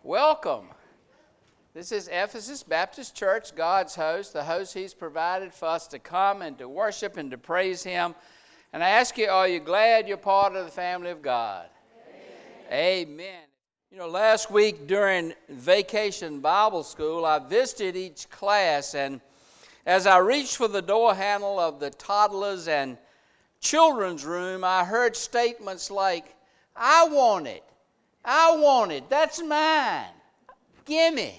Welcome. This is Ephesus Baptist Church, God's host, the host He's provided for us to come and to worship and to praise Him. And I ask you, are you glad you're part of the family of God? Amen. Amen. You know, last week during Vacation Bible School, I visited each class, and as I reached for the door handle of the toddlers and children's room, I heard statements like, I want it, that's mine, gimme.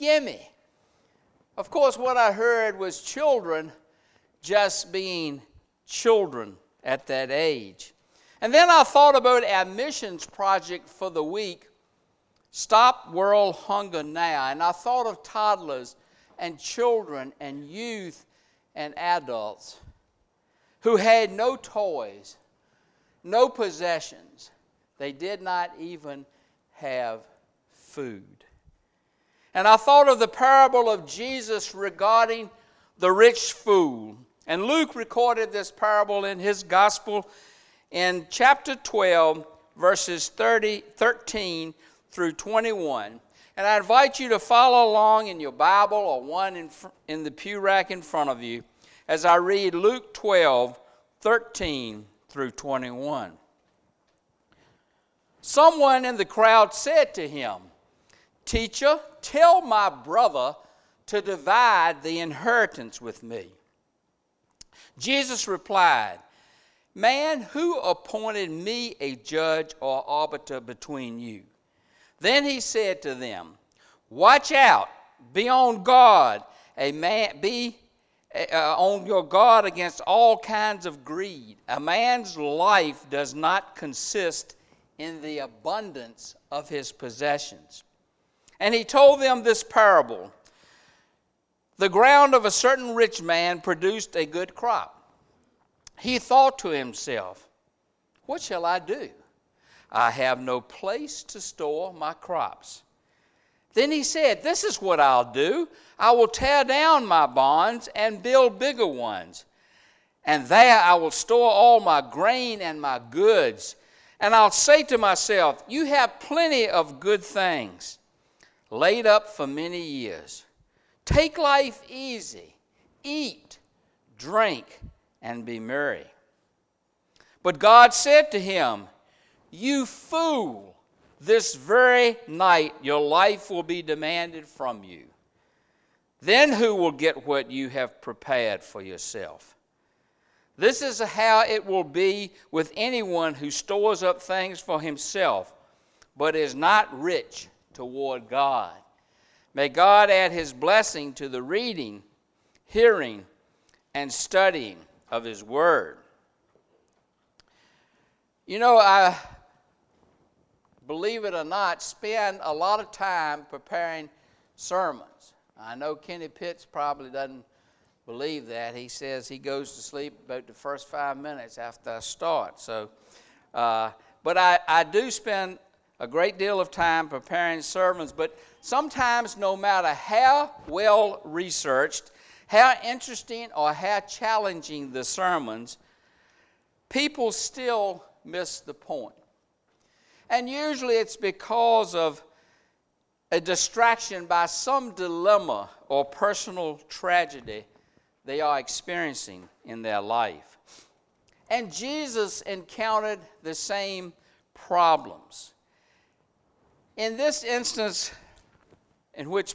Of course, what I heard was children just being children at that age. And then I thought about our missions project for the week, Stop World Hunger Now. And I thought of toddlers and children and youth and adults who had no toys, no possessions. They did not even have food. And I thought of the parable of Jesus regarding the rich fool. And Luke recorded this parable in his gospel in chapter 12, verses 13 through 21. And I invite you to follow along in your Bible or one in the pew rack in front of you as I read Luke 12, 13 through 21. Someone in the crowd said to him, Teacher, tell my brother to divide the inheritance with me. Jesus replied, Man, who appointed me a judge or arbiter between you? Then he said to them, Watch out, be on guard, on your guard against all kinds of greed. A man's life does not consist in the abundance of his possessions. And he told them this parable. The ground of a certain rich man produced a good crop. He thought to himself, What shall I do? I have no place to store my crops. Then he said, This is what I'll do. I will tear down my barns and build bigger ones. And there I will store all my grain and my goods. And I'll say to myself, You have plenty of good things laid up for many years. Take life easy, eat, drink, and be merry. But God said to him, You fool, this very night your life will be demanded from you. Then who will get what you have prepared for yourself? This is how it will be with anyone who stores up things for himself, but is not rich toward God. May God add His blessing to the reading, hearing, and studying of His Word. You know, I, believe it or not, spend a lot of time preparing sermons. I know Kenny Pitts probably doesn't believe that. He says he goes to sleep about the first 5 minutes after I start. But I do spend a great deal of time preparing sermons, but sometimes no matter how well researched, how interesting or how challenging the sermons, people still miss the point. And usually it's because of a distraction by some dilemma or personal tragedy they are experiencing in their life. And Jesus encountered the same problems. In this instance in which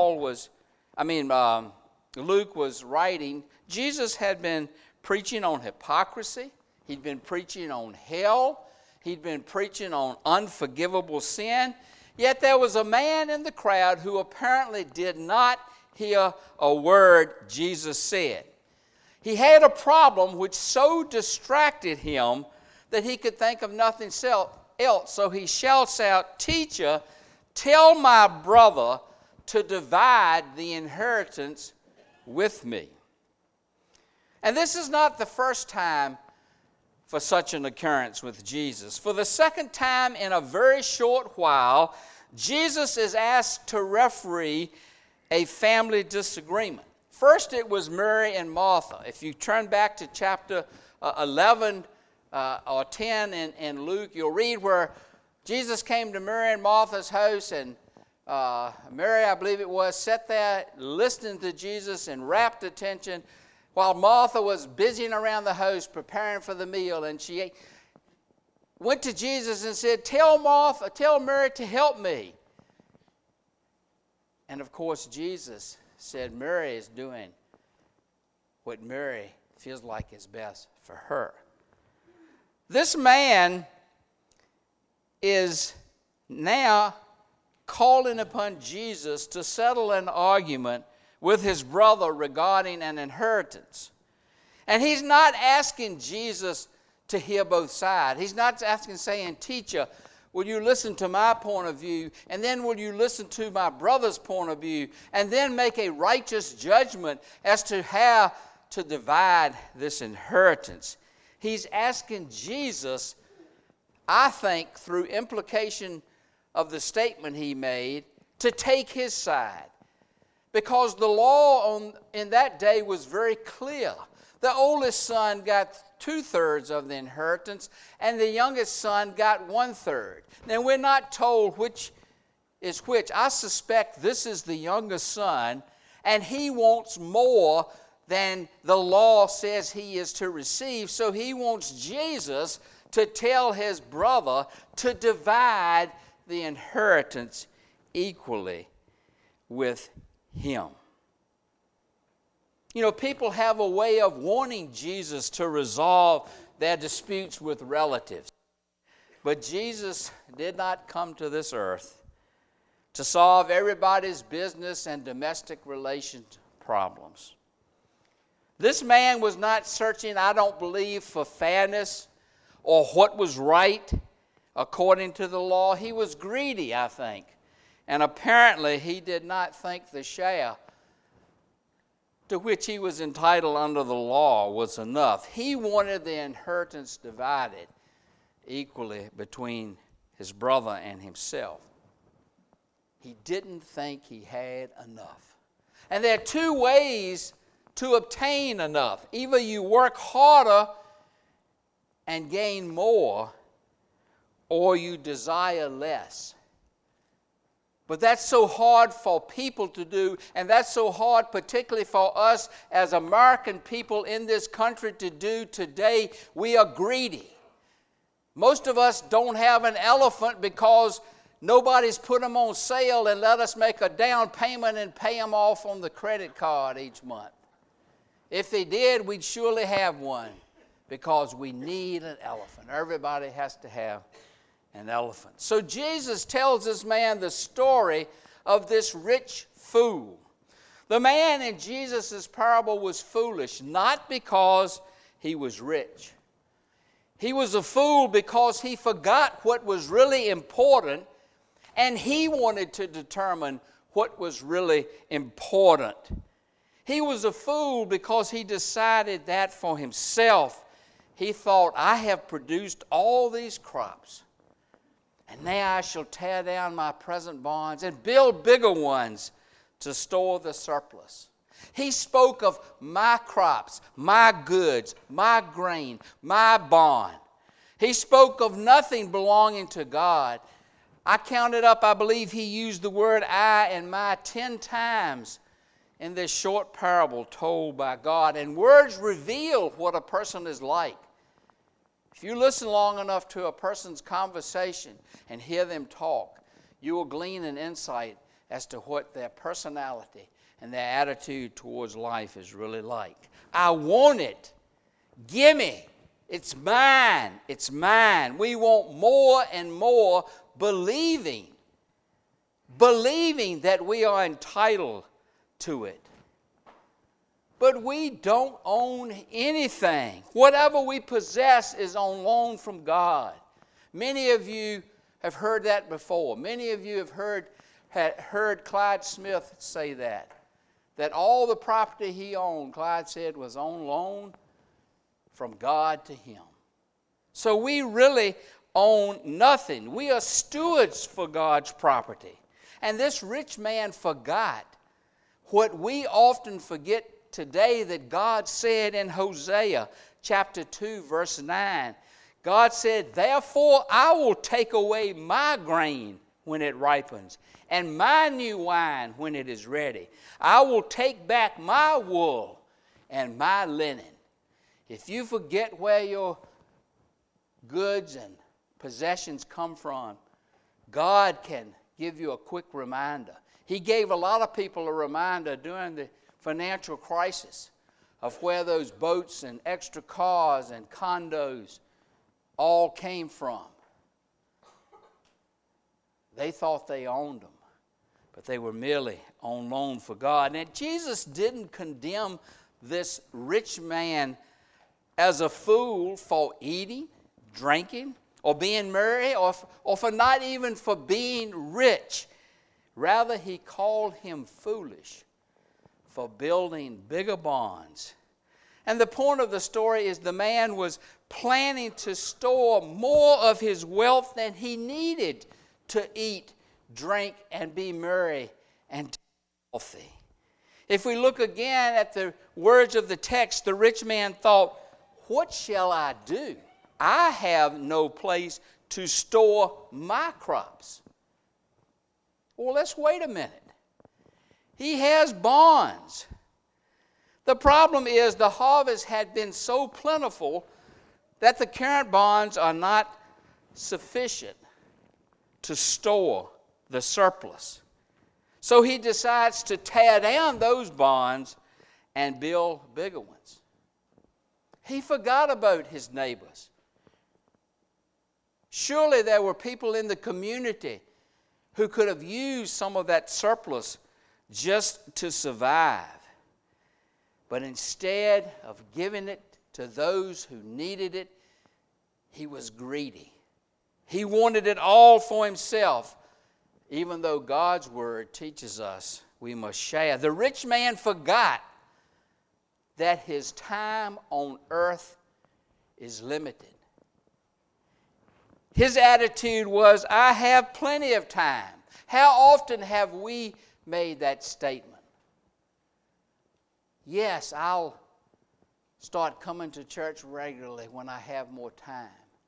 Luke was writing, Jesus had been preaching on hypocrisy. He'd been preaching on hell. He'd been preaching on unforgivable sin. Yet there was a man in the crowd who apparently did not hear a word Jesus said. He had a problem which so distracted him that he could think of nothing else. So he shouts out, Teacher, tell my brother to divide the inheritance with me. And this is not the first time for such an occurrence with Jesus. For the second time in a very short while, Jesus is asked to referee a family disagreement. First, it was Mary and Martha. If you turn back to chapter 11 or 10 in Luke, you'll read where Jesus came to Mary and Martha's house, and Mary, I believe it was, sat there listening to Jesus in rapt attention while Martha was busying around the house preparing for the meal. And she went to Jesus and said, tell Mary to help me. And of course, Jesus said Mary is doing what Mary feels like is best for her. This man is now calling upon Jesus to settle an argument with his brother regarding an inheritance. And he's not asking Jesus to hear both sides. He's not saying, teacher, will you listen to my point of view, and then will you listen to my brother's point of view, and then make a righteous judgment as to how to divide this inheritance. He's asking Jesus, I think, through implication of the statement he made, to take his side. Because the law in that day was very clear. The oldest son got 2/3 of the inheritance, and the youngest son got 1/3. Now, we're not told which is which. I suspect this is the youngest son, and he wants more than the law says he is to receive. So he wants Jesus to tell his brother to divide the inheritance equally with him. You know, people have a way of wanting Jesus to resolve their disputes with relatives. But Jesus did not come to this earth to solve everybody's business and domestic relations problems. This man was not searching, I don't believe, for fairness or what was right according to the law. He was greedy, I think. And apparently he did not think the share to which he was entitled under the law was enough. He wanted the inheritance divided equally between his brother and himself. He didn't think he had enough. And there are two ways to obtain enough. Either you work harder and gain more, or you desire less. But that's so hard for people to do, and that's so hard particularly for us as American people in this country to do today. We are greedy. Most of us don't have an elephant because nobody's put them on sale and let us make a down payment and pay them off on the credit card each month. If they did, we'd surely have one because we need an elephant. Everybody has to have an elephant. So Jesus tells this man the story of this rich fool. The man in Jesus' parable was foolish, not because he was rich. He was a fool because he forgot what was really important, and he wanted to determine what was really important. He was a fool because he decided that for himself. He thought, I have produced all these crops, and now I shall tear down my present barns and build bigger ones to store the surplus. He spoke of my crops, my goods, my grain, my barn. He spoke of nothing belonging to God. I counted up, I believe he used the word I and my 10 times in this short parable told by God. And words reveal what a person is like. If you listen long enough to a person's conversation and hear them talk, you will glean an insight as to what their personality and their attitude towards life is really like. I want it. Gimme. It's mine. It's mine. We want more and more, believing that we are entitled to it. But we don't own anything. Whatever we possess is on loan from God. Many of you have heard that before. Many of you have heard Clyde Smith say that all the property he owned, Clyde said, was on loan from God to him. So we really own nothing. We are stewards for God's property. And this rich man forgot what we often forget today that God said in Hosea chapter 2 verse 9. God said, therefore I will take away my grain when it ripens, and my new wine when it is ready. I will take back my wool and my linen. If you forget where your goods and possessions come from, God can give you a quick reminder. He gave a lot of people a reminder during the financial crisis of where those boats and extra cars and condos all came from. They thought they owned them, but they were merely on loan for God. And Jesus didn't condemn this rich man as a fool for eating, drinking, or being merry, or for not even for being rich. Rather, he called him foolish for building bigger barns. And the point of the story is the man was planning to store more of his wealth than he needed to eat, drink, and be merry and healthy. If we look again at the words of the text, the rich man thought, "What shall I do? I have no place to store my crops." Well, let's wait a minute. He has barns. The problem is the harvest had been so plentiful that the current barns are not sufficient to store the surplus. So he decides to tear down those barns and build bigger ones. He forgot about his neighbors. Surely there were people in the community who could have used some of that surplus just to survive. But instead of giving it to those who needed it, he was greedy. He wanted it all for himself, even though God's word teaches us we must share. The rich man forgot that his time on earth is limited. His attitude was, "I have plenty of time." How often have we made that statement? Yes, I'll start coming to church regularly when I have more time.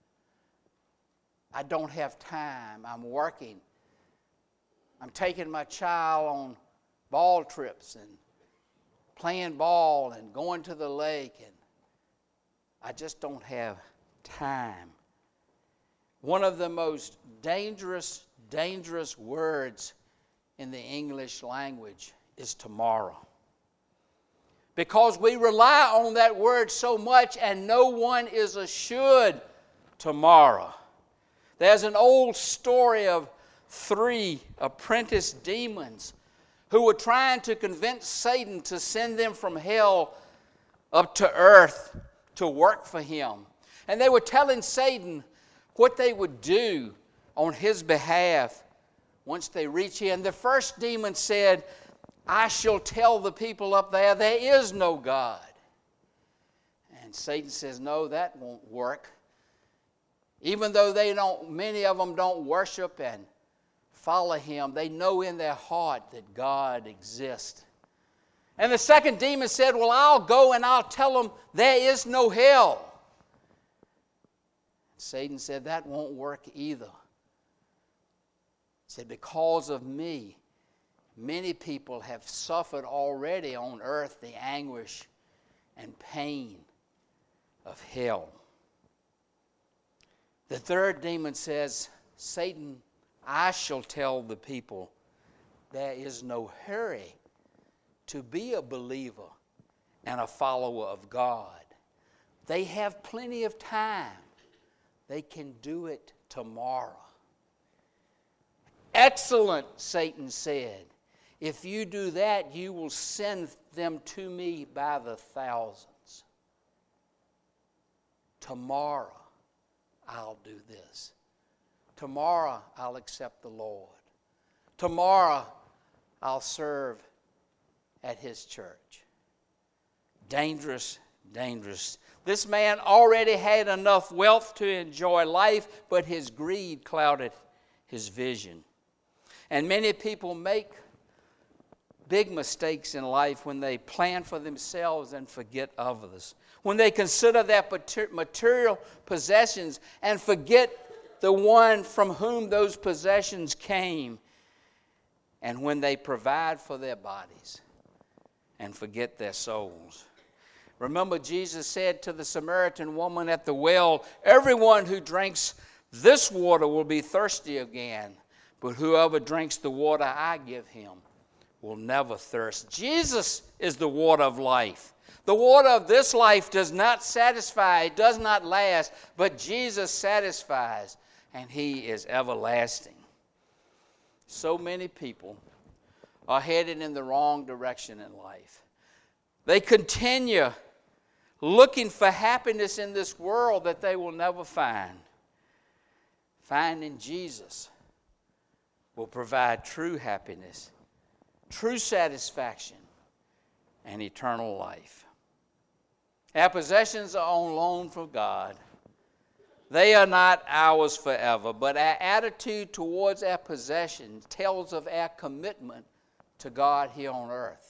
I don't have time. I'm working. I'm taking my child on ball trips and playing ball and going to the lake, and I just don't have time. One of the most dangerous words in the English language is tomorrow. Because we rely on that word so much, and no one is assured tomorrow. There's an old story of 3 apprentice demons who were trying to convince Satan to send them from hell up to earth to work for him. And they were telling Satan what they would do on his behalf once they reach here. And the first demon said, "I shall tell the people up there is no God." And Satan says, "No, that won't work." Even though many of them don't worship and follow him, they know in their heart that God exists. And the second demon said, "Well, I'll go and I'll tell them there is no hell." Satan said, "That won't work either." He said, "Because of me, many people have suffered already on earth the anguish and pain of hell." The third demon says, "Satan, I shall tell the people there is no hurry to be a believer and a follower of God. They have plenty of time. They can do it tomorrow." "Excellent," Satan said. "If you do that, you will send them to me by the thousands. Tomorrow, I'll do this. Tomorrow, I'll accept the Lord. Tomorrow, I'll serve at his church." Dangerous, dangerous. This man already had enough wealth to enjoy life, but his greed clouded his vision. And many people make big mistakes in life when they plan for themselves and forget others. When they consider their material possessions and forget the one from whom those possessions came, and when they provide for their bodies and forget their souls. Remember, Jesus said to the Samaritan woman at the well, everyone who drinks this water will be thirsty again, but whoever drinks the water I give him will never thirst. Jesus is the water of life. The water of this life does not satisfy, it does not last, but Jesus satisfies, and he is everlasting. So many people are headed in the wrong direction in life. They continue looking for happiness in this world that they will never find. Finding Jesus will provide true happiness, true satisfaction, and eternal life. Our possessions are on loan from God. They are not ours forever, but our attitude towards our possessions tells of our commitment to God here on earth.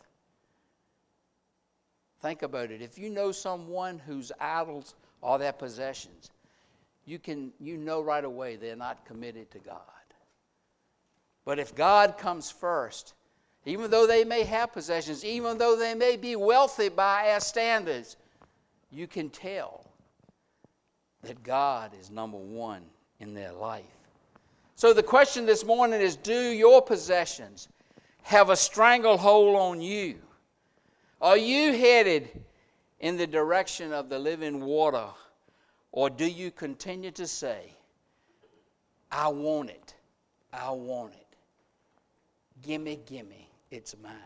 Think about it. If you know someone whose idols are their possessions, you know right away they're not committed to God. But if God comes first, even though they may have possessions, even though they may be wealthy by our standards, you can tell that God is number one in their life. So the question this morning is, do your possessions have a stranglehold on you? Are you headed in the direction of the living water, or do you continue to say, I want it, I want it, gimme, it's mine?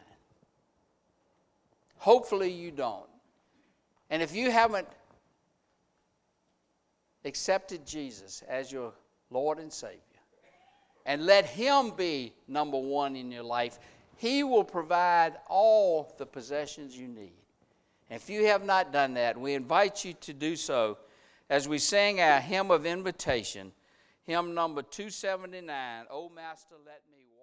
Hopefully you don't. And if you haven't accepted Jesus as your Lord and Savior, and let him be number one in your life, he will provide all the possessions you need. And if you have not done that, we invite you to do so as we sing our hymn of invitation, hymn number 279, O Master, Let Me Walk.